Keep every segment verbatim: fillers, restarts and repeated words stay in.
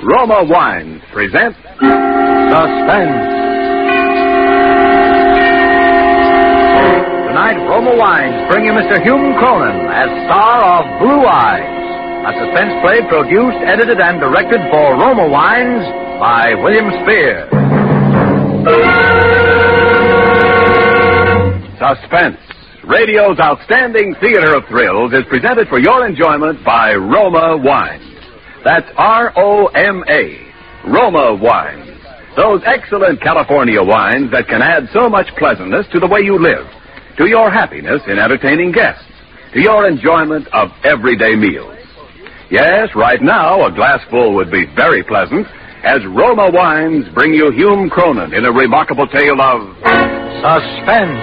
Roma Wines present Suspense. Tonight, Roma Wines bring you Mister Hume Cronin as star of Blue Eyes, a suspense play produced, edited, and directed for Roma Wines by William Spear. Suspense, radio's outstanding theater of thrills, is presented for your enjoyment by Roma Wines. That's R O M A, Roma Wines. Those excellent California wines that can add so much pleasantness to the way you live, to your happiness in entertaining guests, to your enjoyment of everyday meals. Yes, right now, a glassful would be very pleasant, as Roma Wines bring you Hume Cronin in a remarkable tale of suspense.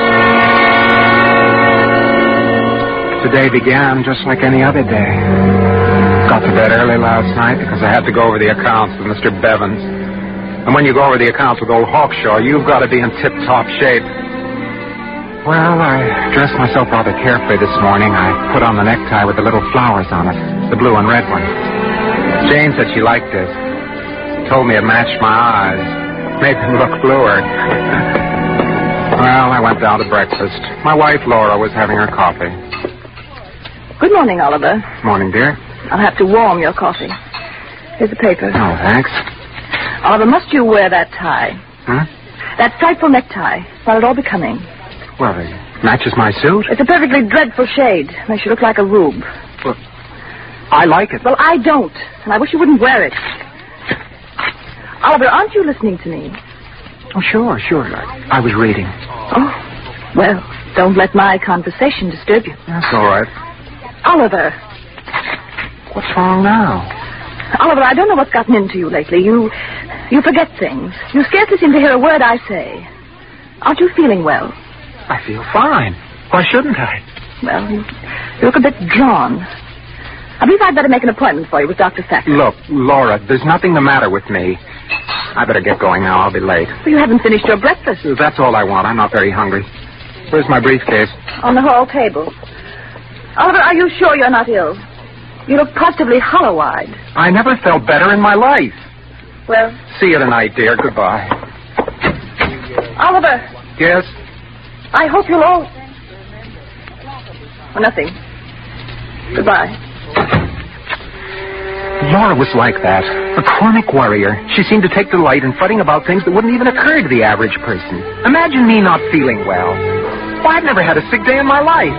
Today began just like any other day. Got to bed early last night because I had to go over the accounts with Mister Bevins. And when you go over the accounts with old Hawkshaw, you've got to be in tip-top shape. Well, I dressed myself rather carefully this morning. I put on the necktie with the little flowers on it, the blue and red one. Jane said she liked it. Told me it matched my eyes. Made them look bluer. Well, I went down to breakfast. My wife, Laura, was having her coffee. Good morning, Oliver. Morning, dear. I'll have to warm your coffee. Here's the paper. Oh, thanks. Oliver, must you wear that tie? Huh? That frightful necktie. Not at all becoming. Well, it matches my suit. It's a perfectly dreadful shade. Makes you look like a rube. Well, I like it. Well, I don't. And I wish you wouldn't wear it. Oliver, aren't you listening to me? Oh, sure, sure. I, I was reading. Oh, well, don't let my conversation disturb you. That's all right. Oliver. What's wrong now? Oliver, I don't know what's gotten into you lately. You you forget things. You scarcely seem to hear a word I say. Aren't you feeling well? I feel fine. Why shouldn't I? Well, you, you look a bit drawn. I believe I'd better make an appointment for you with Doctor Thacker. Look, Laura, there's nothing the matter with me. I better get going now. I'll be late. Well, you haven't finished your breakfast. That's all I want. I'm not very hungry. Where's my briefcase? On the hall table. Oliver, are you sure you're not ill? You look positively hollow-eyed. I never felt better in my life. Well... See you tonight, dear. Goodbye. Oliver. Yes? I hope you'll all... Oh, nothing. Goodbye. Laura was like that. A chronic worrier. She seemed to take delight in fretting about things that wouldn't even occur to the average person. Imagine me not feeling well. Why, I've never had a sick day in my life.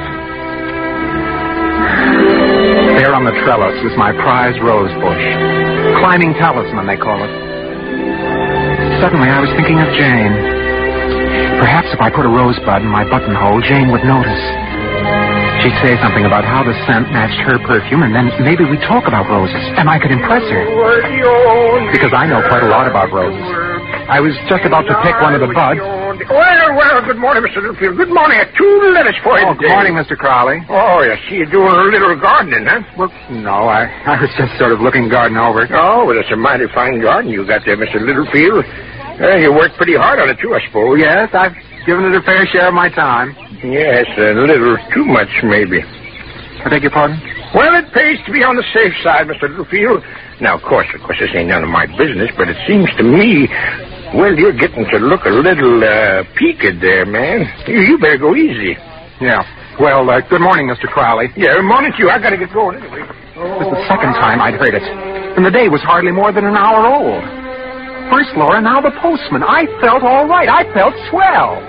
There on the trellis is my prized rose bush. Climbing talisman, they call it. Suddenly, I was thinking of Jane. Perhaps if I put a rosebud in my buttonhole, Jane would notice. She'd say something about how the scent matched her perfume, and then maybe we'd talk about roses, and I could impress her. Because I know quite a lot about roses. I was just about to pick one of the buds. Well, well, good morning, Mister Littlefield. Good morning. I have two letters for you Oh, today. good morning, Mister Crowley. Oh, yes. See, you're doing a little gardening, huh? Well, no, I, I was just sort of looking garden over. Oh, well, it's a mighty fine garden you got there, Mister Littlefield. Uh, you worked pretty hard on it, too, I suppose. Yes, I've given it a fair share of my time. Yes, a little too much, maybe. I beg your pardon? Well, it pays to be on the safe side, Mister Littlefield. Now, of course, of course, this ain't none of my business, but it seems to me, well, you're getting to look a little uh, peaked there, man. You, you better go easy. Yeah. Well, uh, good morning, Mister Crowley. Yeah, morning to you. I gotta get going anyway. It was the second time I'd heard it, and the day was hardly more than an hour old. First Laura, now the postman. I felt all right. I felt swell.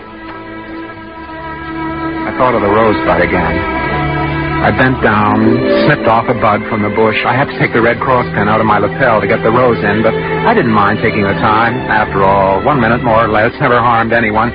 I thought of the rosebud again. I bent down, snipped off a bud from the bush. I had to take the Red Cross pin out of my lapel to get the rose in, but I didn't mind taking the time. After all, one minute more or less never harmed anyone.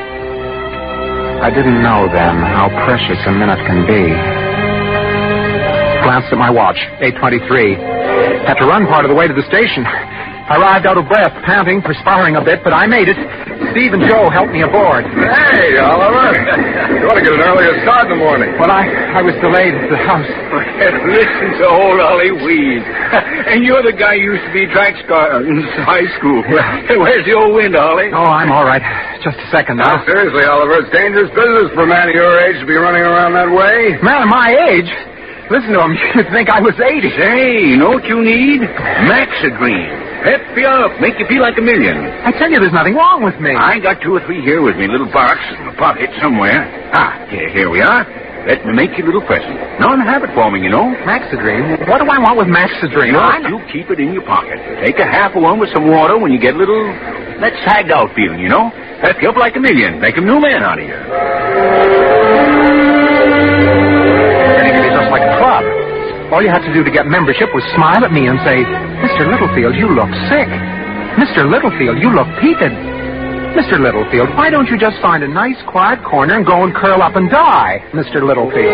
I didn't know then how precious a minute can be. Glanced at my watch, eight twenty-three. Had to run part of the way to the station. I arrived out of breath, panting, perspiring a bit, but I made it. Steve and Joe helped me aboard. Hey, Oliver. You ought to get an earlier start in the morning. Well, I, I was delayed at the house. Listen to old Ollie Weed. And you're the guy who used to be track star in high school. Hey, where's the old wind, Ollie? Oh, I'm all right. Just a second now. Now, seriously, Oliver, it's dangerous business for a man of your age to be running around that way. Man of my age? Listen to him. You'd think I was eighty. Say, you know what you need? Maxidrine. Pep you up. Make you feel like a million. I tell you, there's nothing wrong with me. I got two or three here with me. Little box in my pocket somewhere. Ah, here, here we are. Let me make you a little present. Non-habit forming, you know. Maxidrine? What do I want with Maxidrine? Just you keep it in your pocket. Take a half of one with some water when you get a little, that sagged out feeling, you know. Pep you up like a million. Make a new man out of you. Anyway, just like a club. All you had to do to get membership was smile at me and say, Mister Littlefield, you look sick. Mister Littlefield, you look peaked. Mister Littlefield, why don't you just find a nice, quiet corner and go and curl up and die, Mister Littlefield?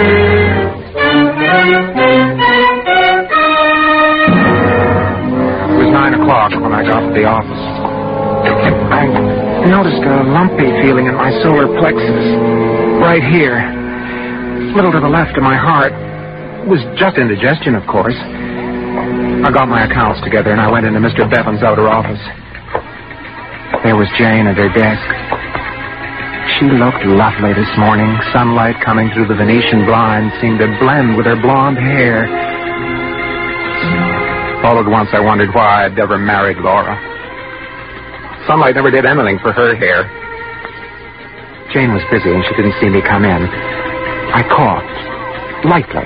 It was nine o'clock when I got to the office. I noticed a lumpy feeling in my solar plexus. Right here. A little to the left of my heart. It was just indigestion, of course. I got my accounts together and I went into Mister Bevan's outer office. There was Jane at her desk. She looked lovely this morning. Sunlight coming through the Venetian blinds seemed to blend with her blonde hair. All at once I wondered why I'd ever married Laura. Sunlight never did anything for her hair. Jane was busy and she didn't see me come in. I coughed, lightly.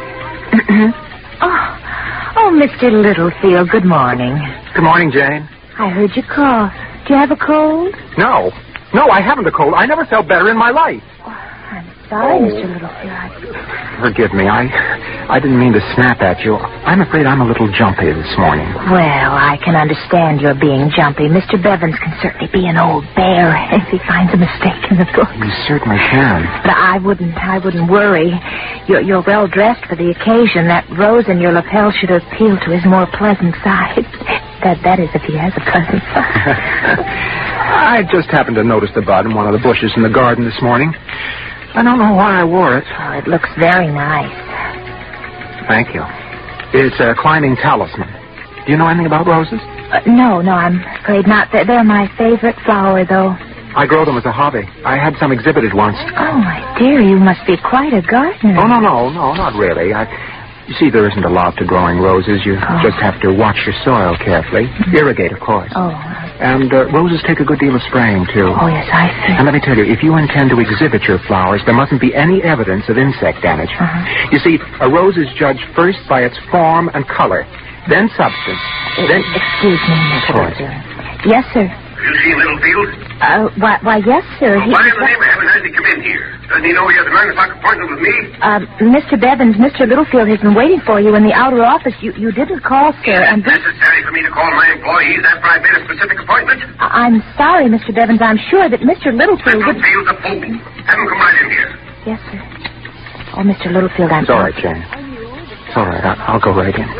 oh, oh, Mister Littlefield, good morning. Good morning, Jane. I heard you cough. Do you have a cold? No. No, I haven't a cold. I never felt better in my life. Oh, I'm sorry, oh. Mister Littlefield. Forgive me. I I didn't mean to snap at you. I'm afraid I'm a little jumpy this morning. Well, I can understand your being jumpy. Mister Bevins can certainly be an old bear if he finds a mistake in the book. You certainly can. But I wouldn't I wouldn't worry. You're, you're well dressed for the occasion. That rose in your lapel should appeal to his more pleasant side. That, that is, if he has a pleasant side. I just happened to notice the bud in one of the bushes in the garden this morning. I don't know why I wore it. Oh, it looks very nice. Thank you. It's a climbing talisman. Do you know anything about roses? Uh, no, no, I'm afraid not. They're, they're my favorite flower, though. I grow them as a hobby. I had some exhibited once. Oh, my dear, you must be quite a gardener. Oh, no, no, no, not really. I... You see, there isn't a lot to growing roses. You oh. just have to watch your soil carefully. Mm-hmm. Irrigate, of course. Oh. And uh, roses take a good deal of spraying, too. Oh, yes, I see. And let me tell you, if you intend to exhibit your flowers, there mustn't be any evidence of insect damage. Uh-huh. You see, a rose is judged first by its form and color, then substance, uh, then... Excuse me, Mister Littlefield. Yes, sir. You see Littlefield? Uh, why, why yes, sir. Well, why in the name of heaven has he come in here? Doesn't he know he has a nine o'clock appointment with me? Uh, Mister Bevins, Mister Littlefield has been waiting for you in the outer office. You you didn't call, sir. Is and it necessary for me to call my employees after I've made a specific appointment? I- I'm sorry, Mister Bevins. I'm sure that Mister Littlefield would... Littlefield's a fool. Have him come right in here. Yes, sir. Oh, Mister Littlefield, I'm... It's all right, Jane. It's all right. I- I'll go right in.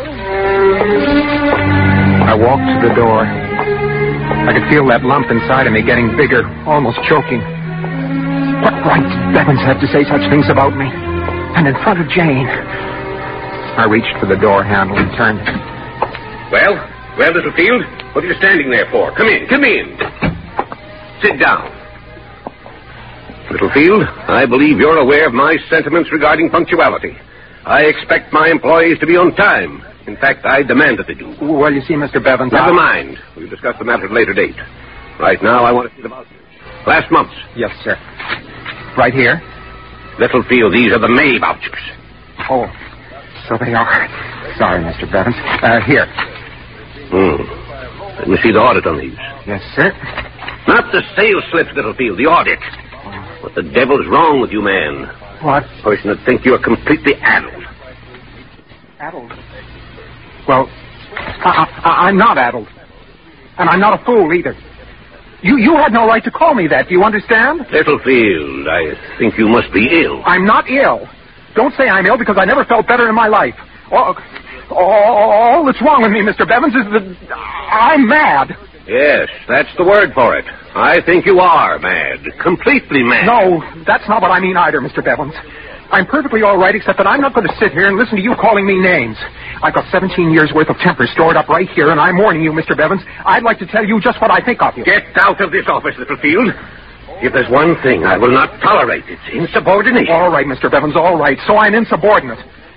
I walked to the door. I could feel that lump inside of me getting bigger, almost choking. What right Bevins had to say such things about me? And in front of Jane. I reached for the door handle and turned it. Well, well, Littlefield, what are you standing there for? Come in, come in. Sit down. Littlefield, I believe you're aware of my sentiments regarding punctuality. I expect my employees to be on time. In fact, I demand that they do. Well, you see, Mister Bevins... Never I... mind. We'll discuss the matter at a later date. Right now, I want to see the vouchers. Last month's. Yes, sir. Right here? Littlefield, these are the May vouchers. Oh, so they are. Sorry, Mister Bevins. Uh, here. Hmm. Let me see the audit on these. Yes, sir. Not the sales slips, Littlefield, the audit. What the devil's wrong with you, man? What? A person would think you're completely addled. Addled? Well, I, I, I'm not addled. And I'm not a fool, either. You you had no right to call me that. Do you understand? Littlefield, I think you must be ill. I'm not ill. Don't say I'm ill because I never felt better in my life. All, all, all that's wrong with me, Mister Bevins, is that I'm mad. Yes, that's the word for it. I think you are mad. Completely mad. No, that's not what I mean either, Mister Bevins. I'm perfectly all right, except that I'm not going to sit here and listen to you calling me names. I've got seventeen years' worth of temper stored up right here, and I'm warning you, Mister Bevins. I'd like to tell you just what I think of you. Get out of this office, Littlefield. If there's one thing I will not tolerate, it's insubordination. All right, Mister Bevins, all right. So I'm insubordinate.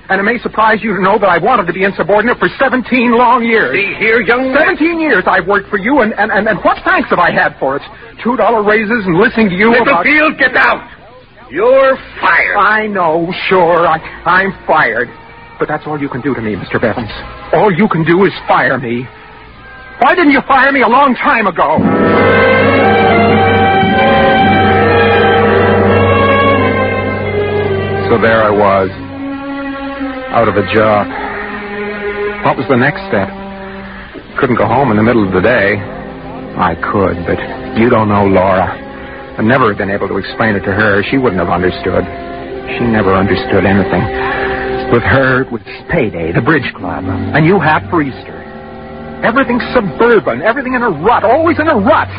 And it may surprise you to know that I've wanted to be insubordinate for seventeen long years. See here, young man. Seventeen years I've worked for you, and, and, and, and what thanks have I had for it? Two dollar raises and listening to you about... Littlefield, get out! You're fired. I know, sure, I, I'm fired. But that's all you can do to me, Mister Bevins. All you can do is fire me. Why didn't you fire me a long time ago? So there I was, out of a job. What was the next step? Couldn't go home in the middle of the day. I could, but you don't know Laura. I'd never have been able to explain it to her. She wouldn't have understood. She never understood anything. With her, it was payday, the bridge club, a new hat for Easter. Everything suburban, everything in a rut, always in a rut.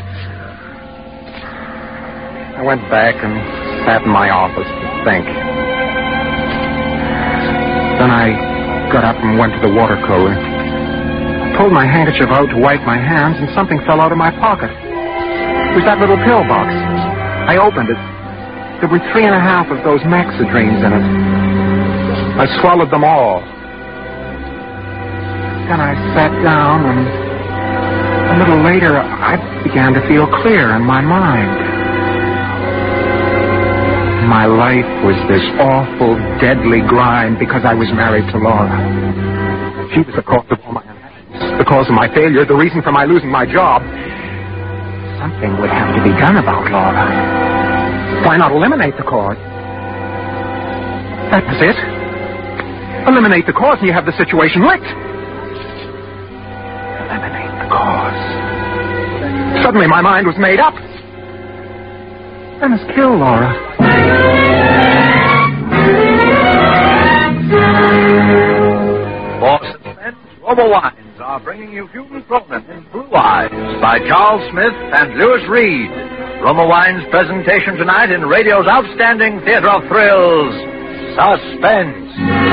I went back and sat in my office to think. Then I got up and went to the water cooler. Pulled my handkerchief out to wipe my hands, and something fell out of my pocket. It was that little pill box. I opened it. There were three and a half of those Maxidreams in it. I swallowed them all. Then I sat down, and a little later, I began to feel clear in my mind. My life was this awful, deadly grind because I was married to Laura. She was the cause of all my unhappiness, the cause of my failure, the reason for my losing my job. Something would have to be done about Laura. Why not eliminate the cause? That was it. Eliminate the cause and you have the situation licked. Eliminate the cause. Suddenly my mind was made up. I must kill Laura. For Suspense, Roma Wines are bringing you Hume Cronin in Blue Eyes by Charles Smith and Lewis Reed. Roma Wines' presentation tonight in radio's outstanding theater of thrills, Suspense.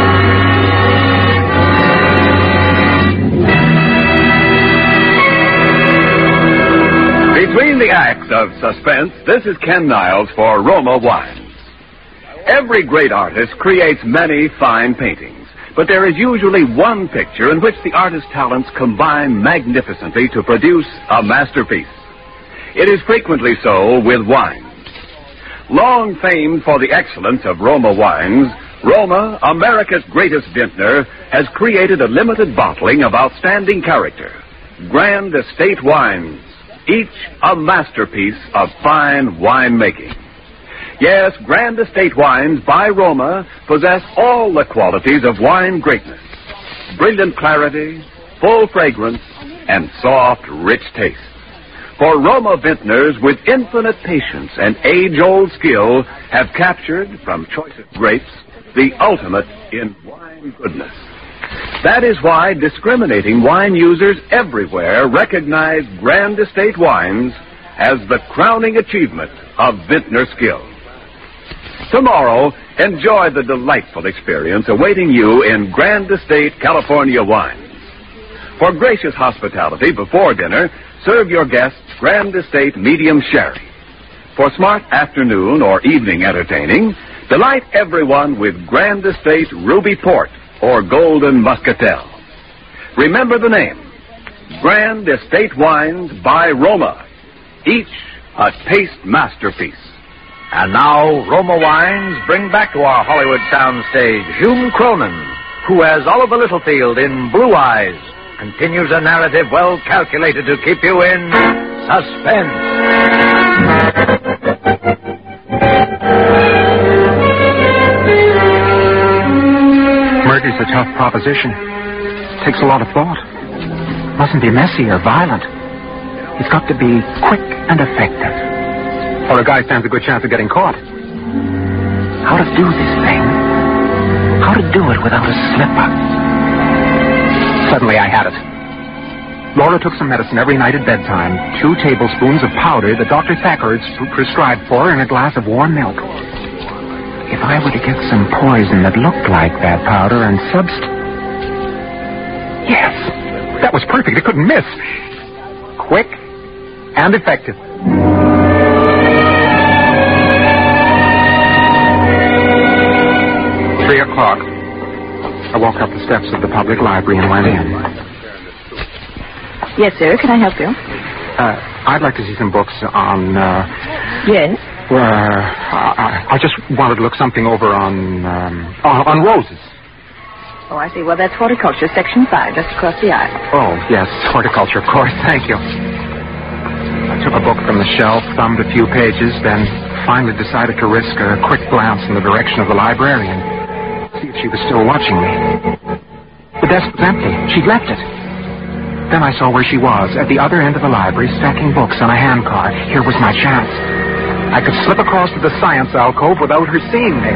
Between the acts of Suspense, this is Ken Niles for Roma Wines. Every great artist creates many fine paintings, but there is usually one picture in which the artist's talents combine magnificently to produce a masterpiece. It is frequently so with wines. Long famed for the excellence of Roma Wines, Roma, America's greatest vintner, has created a limited bottling of outstanding character. Grand Estate Wines, each a masterpiece of fine winemaking. Yes, Grand Estate Wines by Roma possess all the qualities of wine greatness. Brilliant clarity, full fragrance, and soft, rich taste. For Roma vintners with infinite patience and age-old skill have captured, from choicest grapes, the ultimate in wine goodness. That is why discriminating wine users everywhere recognize Grand Estate Wines as the crowning achievement of vintner skill. Tomorrow, enjoy the delightful experience awaiting you in Grand Estate California Wines. For gracious hospitality before dinner, serve your guests Grand Estate Medium Sherry. For smart afternoon or evening entertaining, delight everyone with Grand Estate Ruby Port or Golden Muscatel. Remember the name, Grand Estate Wines by Roma, each a taste masterpiece. And now, Roma Wines bring back to our Hollywood soundstage Hume Cronin, who as Oliver Littlefield in Blue Eyes continues a narrative well calculated to keep you in suspense. Murder's a tough proposition. Takes a lot of thought. Mustn't be messy or violent. It's got to be quick and effective, or a guy stands a good chance of getting caught. How to do this thing? How to do it without a slip-up? Suddenly I had it. Laura took some medicine every night at bedtime, two tablespoons of powder that Doctor Thacker had prescribed for her in a glass of warm milk. If I were to get some poison that looked like that powder and subst... Yes, that was perfect. It couldn't miss. Quick and effective. Three o'clock. I walked up the steps of the public library and went in. Yes, sir. Can I help you? Uh, I'd like to see some books on, uh... Yes? Uh, I, I just wanted to look something over on, um, on, on roses. Oh, I see. Well, that's horticulture, section five, just across the aisle. Oh, yes, horticulture, of course. Thank you. I took a book from the shelf, thumbed a few pages, then finally decided to risk a quick glance in the direction of the librarian. See if she was still watching me. The desk was empty. She'd left it. Then I saw where she was, at the other end of the library, stacking books on a handcart. Here was my chance. I could slip across to the science alcove without her seeing me.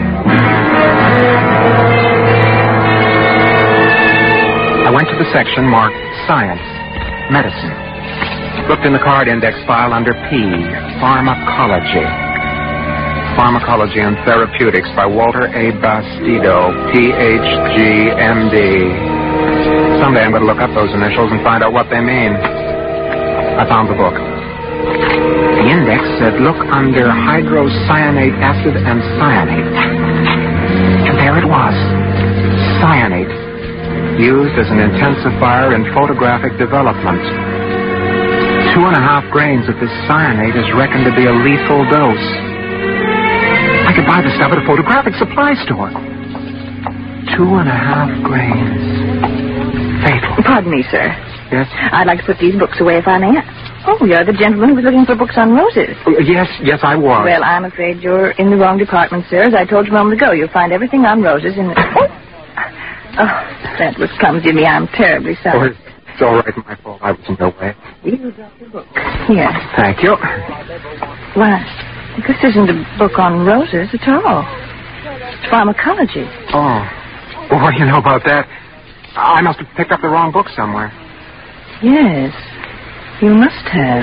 I went to the section marked Science, Medicine. Looked in the card index file under P, Pharmacology. Pharmacology and Therapeutics by Walter A. Bastido, P H G, M D. Someday I'm going to look up those initials and find out what they mean. I found the book. The index said, look under hydrocyanate acid and cyanate. And there it was. Cyanate. Used as an intensifier in photographic development. Two and a half grains of this cyanate is reckoned to be a lethal dose. I could buy the stuff at a photographic supply store. Two and a half grains. Fatal. Pardon me, sir. Yes? I'd like to put these books away if I may. Oh, you're the gentleman who was looking for books on roses. Oh, yes, yes, I was. Well, I'm afraid you're in the wrong department, sir. As I told you a moment ago, you'll find everything on roses in the... Oh, oh that was clumsy of me. I'm terribly Oh, sorry. it's all right, my fault. I was in your way. You got the book. Here. Thank you. Why, this isn't a book on roses at all. It's pharmacology. Oh. Well, what do you know about that? I must have picked up the wrong book somewhere. Yes, you must have.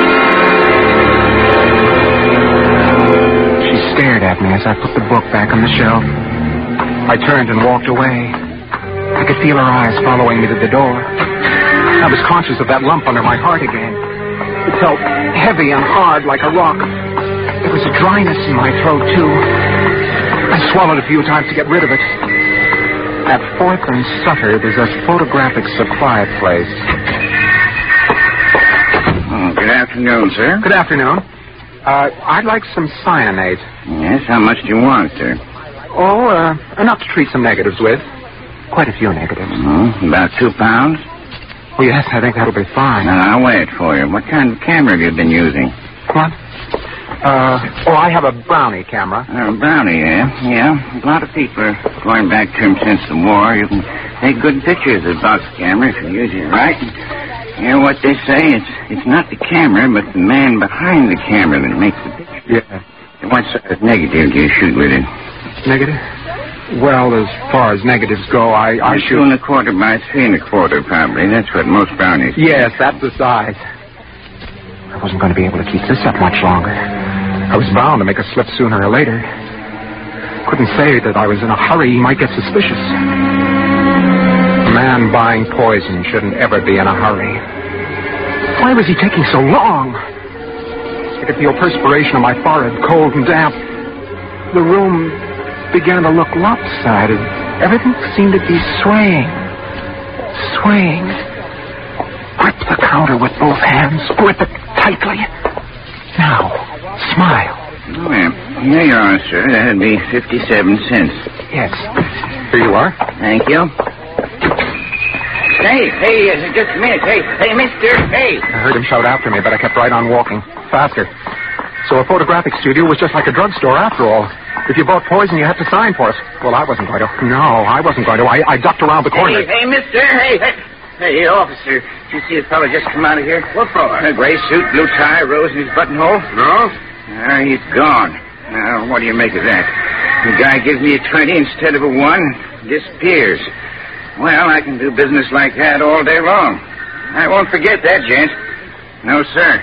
She stared at me as I put the book back on the shelf. I turned and walked away. I could feel her eyes following me to the door. I was conscious of that lump under my heart again. It felt heavy and hard like a rock. There was a dryness in my throat, too. I swallowed a few times to get rid of it. At Fourth and Sutter, there's a photographic supply place. Oh, good afternoon, sir. Good afternoon. Uh, I'd like some cyanate. Yes, how much do you want, sir? Oh, uh, enough to treat some negatives with. Quite a few negatives. Oh, about two pounds? Oh, yes, I think that'll be fine. Now, I'll weigh it for you. What kind of camera have you been using? What? Uh, oh, I have a Brownie camera. Uh, Brownie, eh? Yeah. A lot of people are going back to him since the war. You can take good pictures of box camera if you use it right. You know what they say? It's it's not the camera, but the man behind the camera that makes the picture. Yeah. What sort of negative do you shoot with it? Negative? Well, as far as negatives go, I, I Two shoot... and a quarter by three and a quarter, probably. That's what most Brownies... Yes, that's the size. I wasn't going to be able to keep this up much longer. I was bound to make a slip sooner or later. Couldn't say that I was in a hurry. He might get suspicious. A man buying poison shouldn't ever be in a hurry. Why was he taking so long? I could feel perspiration on my forehead, cold and damp. The room began to look lopsided. Everything seemed to be swaying. Swaying. Grip the counter with both hands. Grip it tightly. Now, smile. Oh, yeah. Here you are, sir. That'd be fifty-seven cents. Yes. Here you are. Thank you. Hey, hey, uh, just a minute. Hey, hey, mister, hey. I heard him shout after me, but I kept right on walking. Faster. So a photographic studio was just like a drugstore after all. If you bought poison, you had to sign for it. Well, I wasn't going to. No, I wasn't going to. I, I ducked around the corner. Hey, hey, mister, hey, hey. Hey, officer, did you see a fellow just come out of here? What fellow? A gray suit, blue tie, rose in his buttonhole. No? Ah, he's gone. Now, what do you make of that? The guy gives me a twenty instead of a one, disappears. Well, I can do business like that all day long. I won't forget that, gent. No, sir.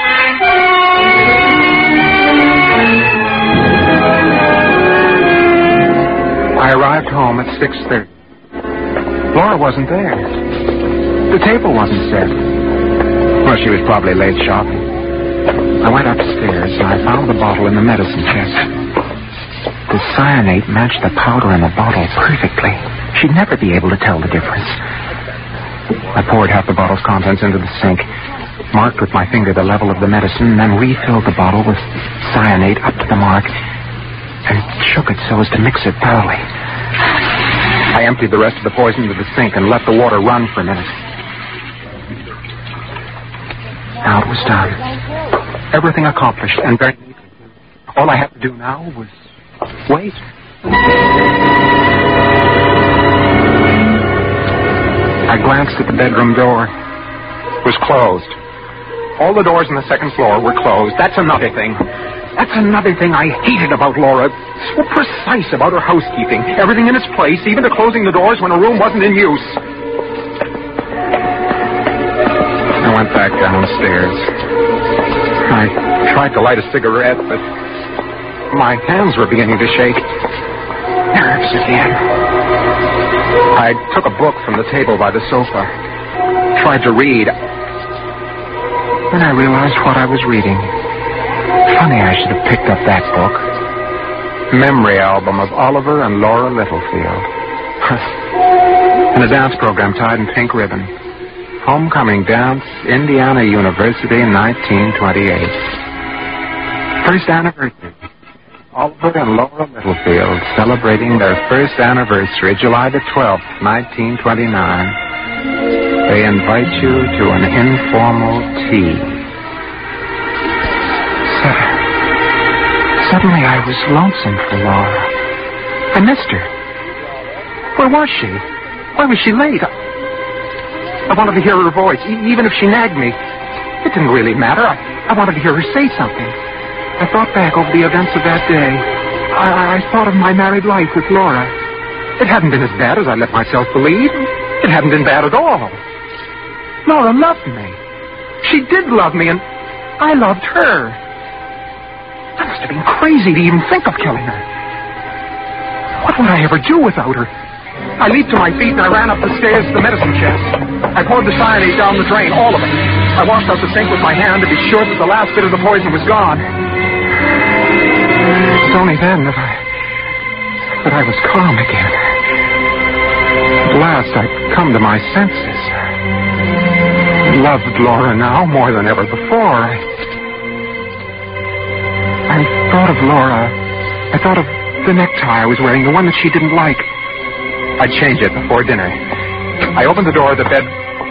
I arrived home at six thirty. Laura wasn't there. The table wasn't set. Well, she was probably late shopping. I went upstairs and I found the bottle in the medicine chest. the cyanate matched the powder in the bottle perfectly. She'd never be able to tell the difference. I poured half the bottle's contents into the sink, marked with my finger the level of the medicine, and then refilled the bottle with cyanate up to the mark and shook it so as to mix it thoroughly. I emptied the rest of the poison into the sink and let the water run for a minute. Now it was done. Everything accomplished and very neatly. All I had to do now was wait. I glanced at the bedroom door. It was closed. All the doors on the second floor were closed. That's another thing. That's another thing I hated about Laura. So precise about her housekeeping. Everything in its place, even to closing the doors when a room wasn't in use. I went back downstairs. I tried to light a cigarette, but my hands were beginning to shake. Nerves again. I took a book from the table by the sofa. Tried to read. Then I realized what I was reading. Funny I should have picked up that book. Memory album of Oliver and Laura Littlefield. And a dance program tied in pink ribbon. Homecoming dance, Indiana University, nineteen twenty-eight. First anniversary. Oliver and Laura Littlefield celebrating their first anniversary, July the twelfth, nineteen twenty-nine. They invite you to an informal tea. Suddenly I was lonesome for Laura. I missed her. Where was she? Why was she late? I, I wanted to hear her voice, e- even if she nagged me. It didn't really matter. I, I wanted to hear her say something. I thought back over the events of that day. I, I thought of my married life with Laura. It hadn't been as bad as I let myself believe. It hadn't been bad at all. Laura loved me. She did love me, and I loved her. I must have been crazy to even think of killing her. What would I ever do without her? I leaped to my feet and I ran up the stairs to the medicine chest. I poured the cyanide down the drain, all of it. I washed out the sink with my hand to be sure that the last bit of the poison was gone. It was only then that I... that I was calm again. At last I'd come to my senses. I loved Laura now more than ever before. I... I thought of Laura. I thought of the necktie I was wearing, the one that she didn't like. I'd change it before dinner. I opened the door of the bed.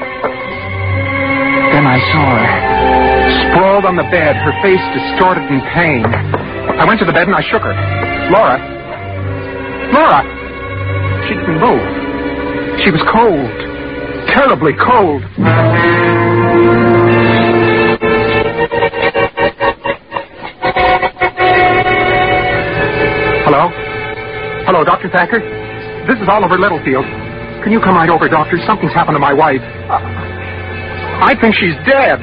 Then I saw her. Sprawled on the bed, her face distorted in pain. I went to the bed and I shook her. Laura. Laura. She didn't move. She was cold. Terribly cold. Hello? Hello, Doctor Thacker? This is Oliver Littlefield. Can you come right over, Doctor? Something's happened to my wife. Uh, I think she's dead.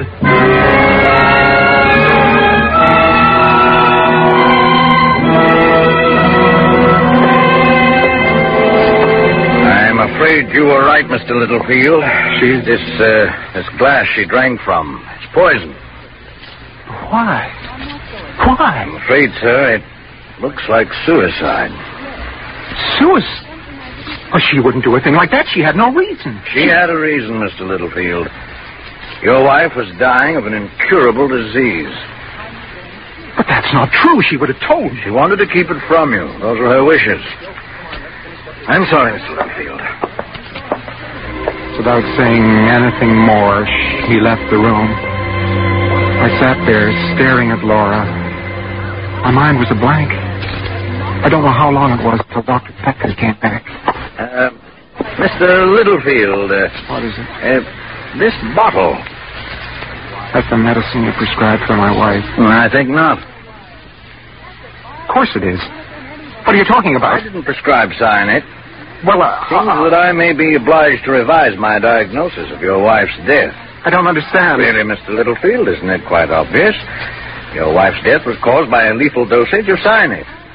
I'm afraid you were right, Mister Littlefield. She's... This, uh, this glass she drank from, it's poison. Why? Why? I'm afraid, sir, it looks like suicide. Suicide? Oh, she wouldn't do a thing like that. She had no reason. She had a reason, Mister Littlefield. Your wife was dying of an incurable disease. But that's not true. She would have told you. She wanted to keep it from you. Those were her wishes. I'm sorry, Mister Littlefield. Without saying anything more, he left the room. I sat there staring at Laura. My mind was a blank. I don't know how long it was until Doctor Thacker came back. Uh, Mister Littlefield. Uh, what is it? Uh, this bottle. That's the medicine you prescribed for my wife. Well, I think not. Of course it is. What are you talking about? I didn't prescribe cyanide. Well, uh... Seems uh, that I may be obliged to revise my diagnosis of your wife's death. I don't understand. Really, Mister Littlefield, isn't it quite obvious? Your wife's death was caused by a lethal dosage of cyanide.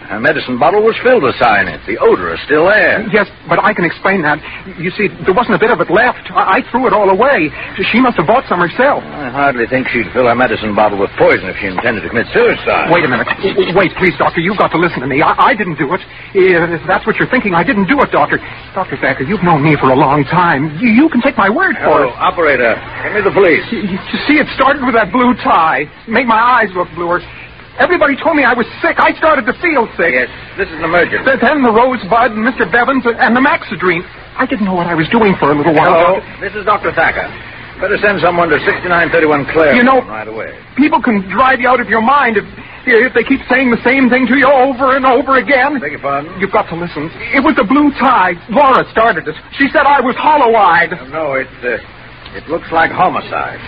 Her medicine bottle was filled with cyanide. The odor is still there. Yes, but I can explain that. You see, there wasn't a bit of it left. I, I threw it all away. She must have bought some herself. I hardly think she'd fill her medicine bottle with poison if she intended to commit suicide. Wait a minute. Wait, please, Doctor. You've got to listen to me. I, I didn't do it. If that's what you're thinking, I didn't do it, Doctor. Doctor Thacker, you've known me for a long time. You, you can take my word for Hello, it. operator. Give me the police. You, you see, it started with that blue tie. Made my eyes look bluer. Everybody told me I was sick. I started to feel sick. Yes, this is an emergency. Then the Rosebud and Mister Bevins and the Maxidrine. I didn't know what I was doing for a little while. Hello, this is Doctor Thacker. Better send someone to sixty-nine thirty-one Clare You know, right away. People can drive you out of your mind if, if they keep saying the same thing to you over and over again. Beg your pardon? You've got to listen. It was the blue tie. Laura started it. She said I was hollow-eyed. No, it, uh, it looks like homicide.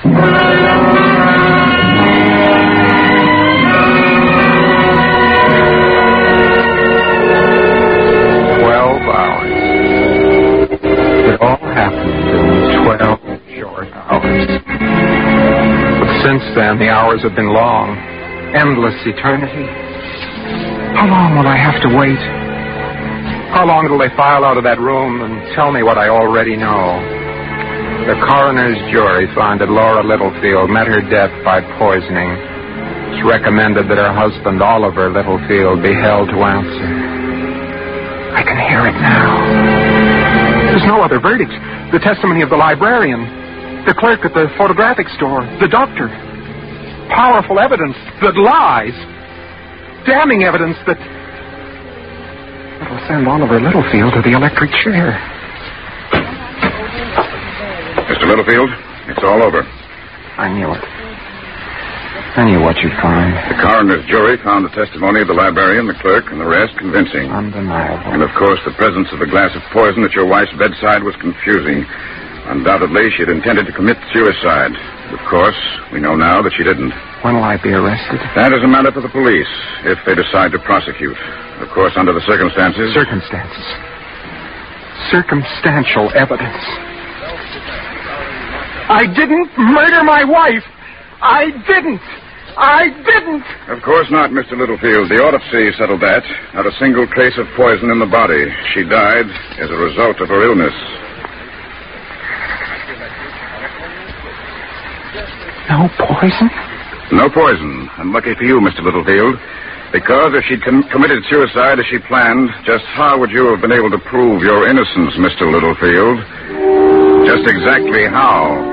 Twelve hours. It all happened in twelve short hours. But since then, the hours have been long. Endless eternity. How long will I have to wait? How long till they file out of that room and tell me what I already know? The coroner's jury found that Laura Littlefield met her death by poisoning. It's recommended that her husband, Oliver Littlefield, be held to answer. I can hear it now. There's no other verdict. The testimony of the librarian, the clerk at the photographic store, the doctor. Powerful evidence that lies. Damning evidence that... that'll send Oliver Littlefield to the electric chair. Mister Littlefield, it's all over. I knew it. I knew what you'd find. The coroner's jury found the testimony of the librarian, the clerk, and the rest convincing. Undeniable. And, of course, the presence of the glass of poison at your wife's bedside was confusing. Undoubtedly, she had intended to commit suicide. Of course, we know now that she didn't. When will I be arrested? That is a matter for the police, if they decide to prosecute. Of course, under the circumstances... Circumstances. Circumstantial evidence. I didn't murder my wife! I didn't! I didn't! Of course not, Mister Littlefield. The autopsy settled that. Not a single trace of poison in the body. She died as a result of her illness. No poison? No poison. And lucky for you, Mister Littlefield. Because if she'd com- committed suicide as she planned, just how would you have been able to prove your innocence, Mister Littlefield? Just exactly how?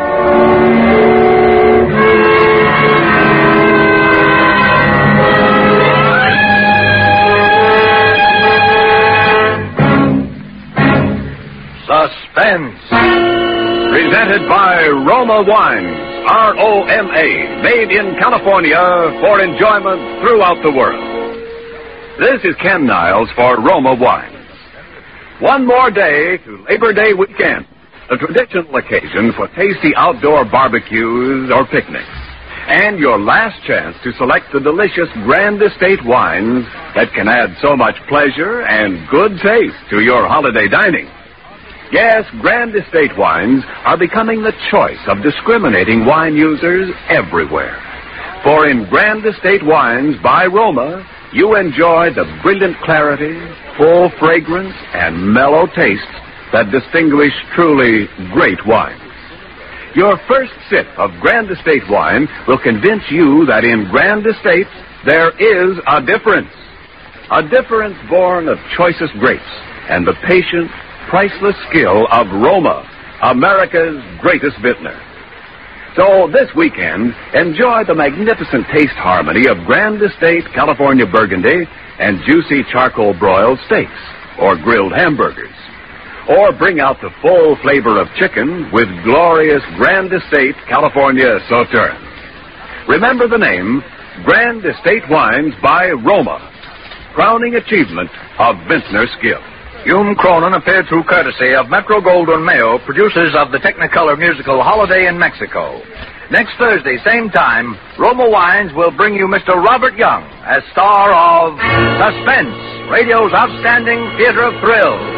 Suspense. Presented by Roma Wines, R O M A, made in California for enjoyment throughout the world. This is Ken Niles for Roma Wines. One more day to Labor Day weekend, a traditional occasion for tasty outdoor barbecues or picnics, and your last chance to select the delicious Grand Estate wines that can add so much pleasure and good taste to your holiday dining. Yes, Grand Estate wines are becoming the choice of discriminating wine users everywhere. For in Grand Estate wines by Roma, you enjoy the brilliant clarity, full fragrance, and mellow taste that distinguish truly great wines. Your first sip of Grand Estate wine will convince you that in Grand Estate there is a difference. A difference born of choicest grapes and the patient, priceless skill of Roma, America's greatest vintner. So this weekend, enjoy the magnificent taste harmony of Grand Estate California Burgundy and juicy charcoal broiled steaks or grilled hamburgers. Or bring out the full flavor of chicken with glorious Grand Estate California Sauternes. Remember the name, Grand Estate Wines by Roma, crowning achievement of vintner skill. Hume Cronin appeared through courtesy of Metro-Goldwyn-Mayer, producers of the Technicolor musical Holiday in Mexico. Next Thursday, same time, Roma Wines will bring you Mister Robert Young as star of Suspense, radio's outstanding theater of thrills.